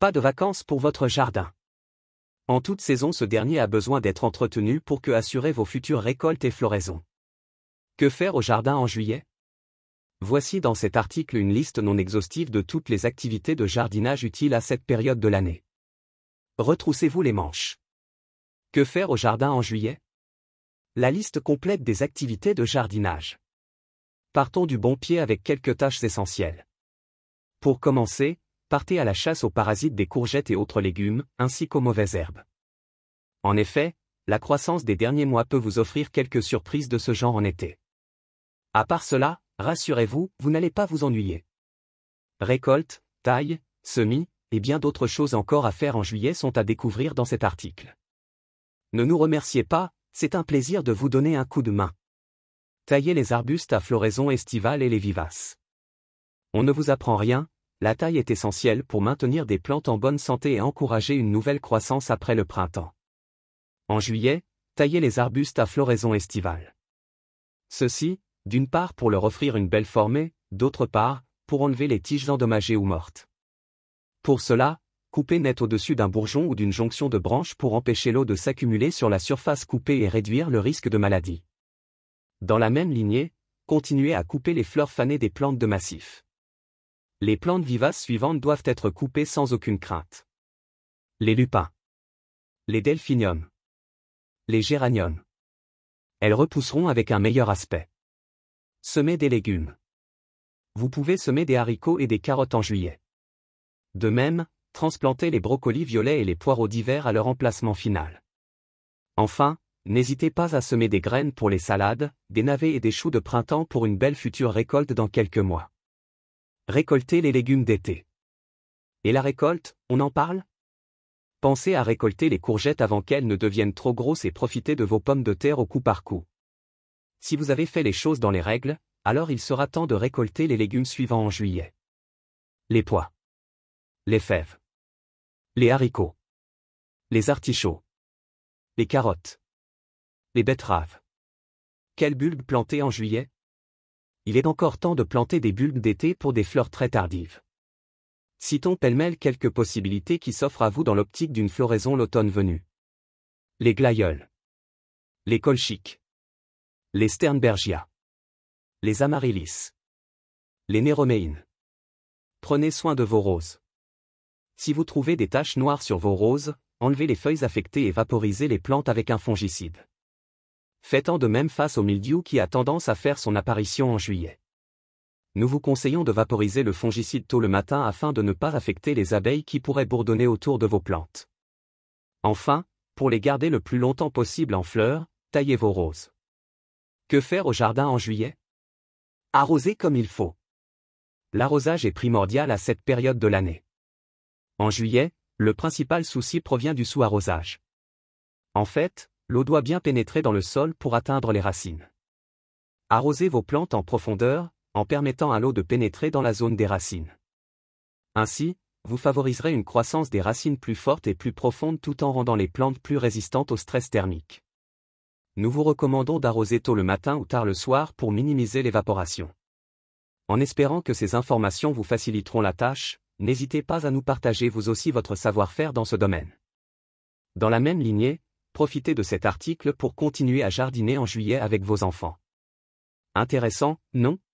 Pas de vacances pour votre jardin. En toute saison, ce dernier a besoin d'être entretenu pour assurer vos futures récoltes et floraisons. Que faire au jardin en juillet? Voici dans cet article une liste non exhaustive de toutes les activités de jardinage utiles à cette période de l'année. Retroussez-vous les manches. Que faire au jardin en juillet? La liste complète des activités de jardinage. Partons du bon pied avec quelques tâches essentielles. Pour commencer, partez à la chasse aux parasites des courgettes et autres légumes, ainsi qu'aux mauvaises herbes. En effet, la croissance des derniers mois peut vous offrir quelques surprises de ce genre en été. À part cela, rassurez-vous, vous n'allez pas vous ennuyer. Récolte, taille, semis, et bien d'autres choses encore à faire en juillet sont à découvrir dans cet article. Ne nous remerciez pas, c'est un plaisir de vous donner un coup de main. Taillez les arbustes à floraison estivale et les vivaces. On ne vous apprend rien, la taille est essentielle pour maintenir des plantes en bonne santé et encourager une nouvelle croissance après le printemps. En juillet, taillez les arbustes à floraison estivale. Ceci, d'une part pour leur offrir une belle formée, d'autre part, pour enlever les tiges endommagées ou mortes. Pour cela, coupez net au-dessus d'un bourgeon ou d'une jonction de branches pour empêcher l'eau de s'accumuler sur la surface coupée et réduire le risque de maladie. Dans la même lignée, continuez à couper les fleurs fanées des plantes de massif. Les plantes vivaces suivantes doivent être coupées sans aucune crainte. Les lupins. Les delphiniums. Les géraniums. Elles repousseront avec un meilleur aspect. Semez des légumes. Vous pouvez semer des haricots et des carottes en juillet. De même, transplantez les brocolis violets et les poireaux d'hiver à leur emplacement final. Enfin, n'hésitez pas à semer des graines pour les salades, des navets et des choux de printemps pour une belle future récolte dans quelques mois. Récoltez les légumes d'été. Et la récolte, on en parle? Pensez à récolter les courgettes avant qu'elles ne deviennent trop grosses et profitez de vos pommes de terre au coup par coup. Si vous avez fait les choses dans les règles, alors il sera temps de récolter les légumes suivants en juillet. Les pois. Les fèves. Les haricots. Les artichauts. Les carottes. Les betteraves. Quels bulbes planter en juillet? Il est encore temps de planter des bulbes d'été pour des fleurs très tardives. Citons pêle-mêle quelques possibilités qui s'offrent à vous dans l'optique d'une floraison l'automne venu. Les glaïeuls. Les colchiques. Les sternbergia. Les amaryllis. Les néroméines. Prenez soin de vos roses. Si vous trouvez des taches noires sur vos roses, enlevez les feuilles affectées et vaporisez les plantes avec un fongicide. Faites-en de même face au mildiou qui a tendance à faire son apparition en juillet. Nous vous conseillons de vaporiser le fongicide tôt le matin afin de ne pas affecter les abeilles qui pourraient bourdonner autour de vos plantes. Enfin, pour les garder le plus longtemps possible en fleurs, taillez vos roses. Que faire au jardin en juillet? Arroser comme il faut. L'arrosage est primordial à cette période de l'année. En juillet, le principal souci provient du sous-arrosage. En fait, l'eau doit bien pénétrer dans le sol pour atteindre les racines. Arrosez vos plantes en profondeur, en permettant à l'eau de pénétrer dans la zone des racines. Ainsi, vous favoriserez une croissance des racines plus forte et plus profonde tout en rendant les plantes plus résistantes au stress thermique. Nous vous recommandons d'arroser tôt le matin ou tard le soir pour minimiser l'évaporation. En espérant que ces informations vous faciliteront la tâche, n'hésitez pas à nous partager vous aussi votre savoir-faire dans ce domaine. Dans la même lignée, profitez de cet article pour continuer à jardiner en juillet avec vos enfants. Intéressant, non?